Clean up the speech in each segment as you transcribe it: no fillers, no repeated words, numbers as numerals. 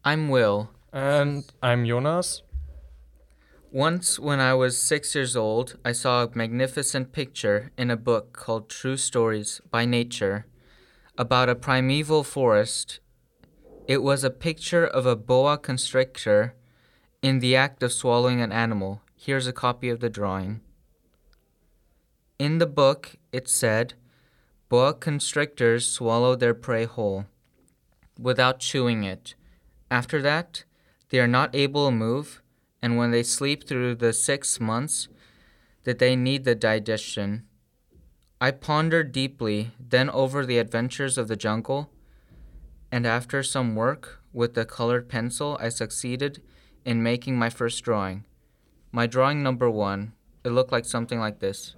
I'm Will. And I'm Jonas. Once, when I was 6 years old, I saw a magnificent picture in a book called True Stories by Nature about a primeval forest. It was a picture of a boa constrictor in the act of swallowing an animal. Here's a copy of the drawing. In the book, it said, boa constrictors swallow their prey whole, without chewing it. After that, they are not able to move, and when they sleep through the 6 months that they need the digestion. I pondered deeply then over the adventures of the jungle, and after some work with the colored pencil, I succeeded in making my first drawing. My drawing number 1, it looked like something like this.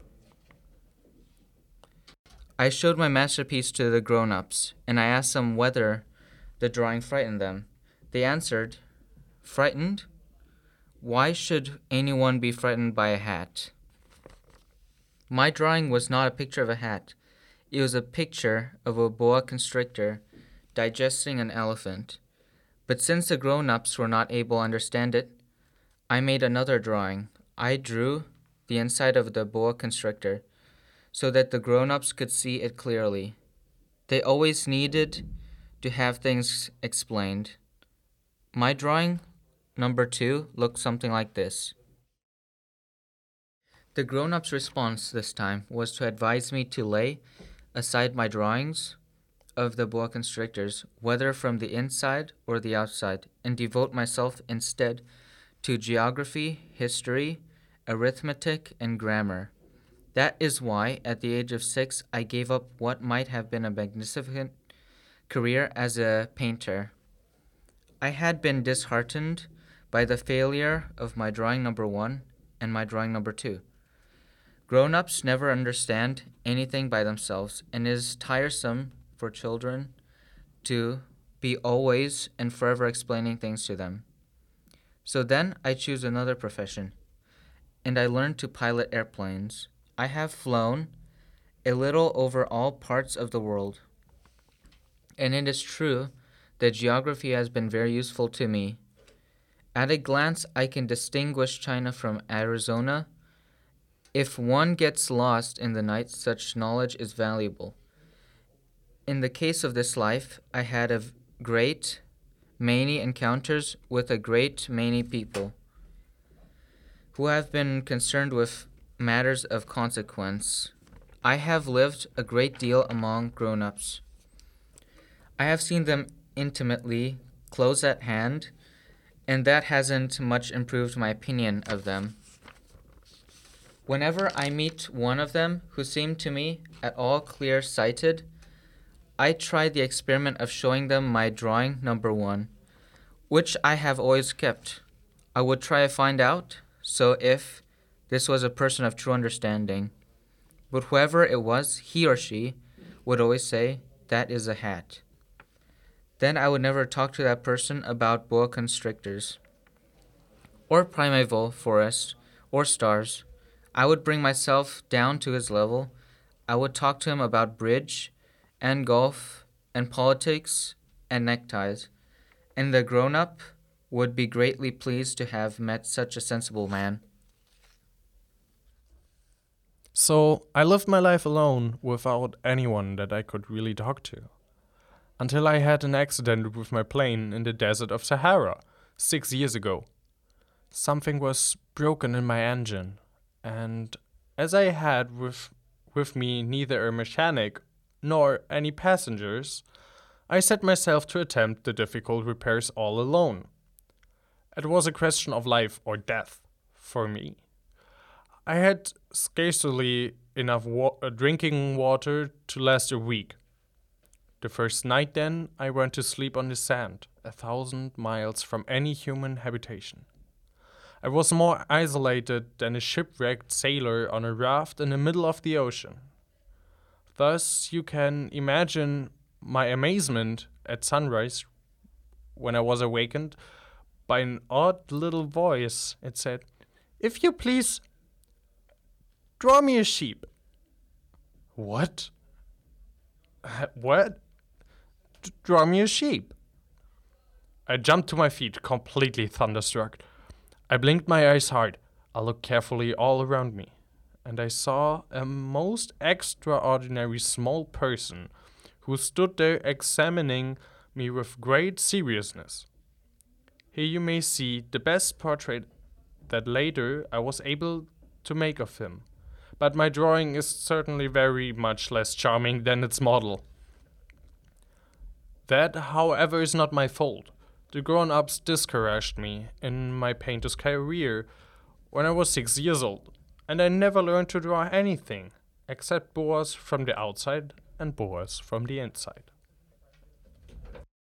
I showed my masterpiece to the grown-ups, and I asked them whether the drawing frightened them. They answered, "Frightened? Why should anyone be frightened by a hat?" My drawing was not a picture of a hat. It was a picture of a boa constrictor digesting an elephant. But since the grown-ups were not able to understand it, I made another drawing. I drew the inside of the boa constrictor so that the grown-ups could see it clearly. They always needed to have things explained. My drawing number 2 looked something like this. The grown-up's response this time was to advise me to lay aside my drawings of the boa constrictors, whether from the inside or the outside, and devote myself instead to geography, history, arithmetic, and grammar. That is why, at the age of 6, I gave up what might have been a magnificent career as a painter. I had been disheartened by the failure of my drawing number 1 and my drawing number 2. Grown-ups never understand anything by themselves, and it is tiresome for children to be always and forever explaining things to them. So then I choose another profession, and I learned to pilot airplanes. I have flown a little over all parts of the world, and it is true that geography has been very useful to me. At a glance, I can distinguish China from Arizona. If one gets lost in the night, such knowledge is valuable. In the case of this life, I had a great many encounters with a great many people who have been concerned with matters of consequence. I have lived a great deal among grown-ups. I have seen them intimately, close at hand, and that hasn't much improved my opinion of them. Whenever I meet one of them who seemed to me at all clear-sighted, I tried the experiment of showing them my drawing number 1, which I have always kept. I would try to find out, so if this was a person of true understanding. But whoever it was, he or she, would always say, "That is a hat." Then I would never talk to that person about boa constrictors, or primeval forest, or stars. I would bring myself down to his level. I would talk to him about bridge, and golf, and politics, and neckties. And the grown-up would be greatly pleased to have met such a sensible man. So I lived my life alone without anyone that I could really talk to. Until I had an accident with my plane in the desert of Sahara 6 years ago. Something was broken in my engine, and as I had with me neither a mechanic nor any passengers, I set myself to attempt the difficult repairs all alone. It was a question of life or death for me. I had scarcely enough drinking water to last a week. The first night, then, I went to sleep on the sand, 1,000 miles from any human habitation. I was more isolated than a shipwrecked sailor on a raft in the middle of the ocean. Thus, you can imagine my amazement at sunrise when I was awakened by an odd little voice. It said, "If you please, draw me a sheep." What? What? Draw me a sheep. I jumped to my feet, completely thunderstruck. I blinked my eyes hard. I looked carefully all around me, and I saw a most extraordinary small person who stood there examining me with great seriousness. Here you may see the best portrait that later I was able to make of him, but my drawing is certainly very much less charming than its model. That, however, is not my fault. The grown-ups discouraged me in my painter's career when I was 6 years old, and I never learned to draw anything except boas from the outside and boas from the inside.